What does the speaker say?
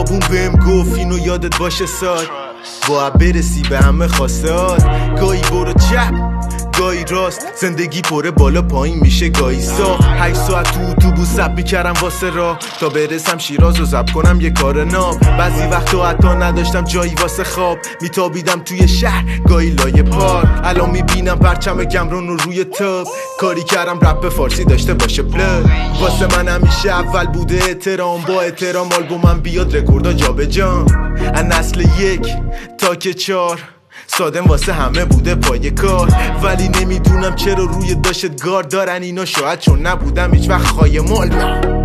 خیابون بهم گفت اینو یادت باشه سال با برسی به همه خواستات. گاهی برو چپ گاهی راست، زندگی پره بالا پایین میشه گاهی سا. 8 ساعت تو اتوبوس زب میکردم واسه راه تا برسم شیراز و زب کنم یه کار ناب. بعضی وقتا حتی نداشتم جایی واسه خواب، میتابیدم توی شهر گاهی لایه پارک. الان میبینم پرچم گمرون رو روی تاپ، کاری کردم رپ فارسی داشته باشه پلگ. واسه من همیشه اول بوده احترام، با احترام آلبومم بیاد رکوردا جابجا. از نسل 1 تا که 4 سادم واسه همه بوده پای کار، ولی نمیدونم چرا روی داشت گار دارن اینا. شاید چون نبودم هیچ وقت خایمال.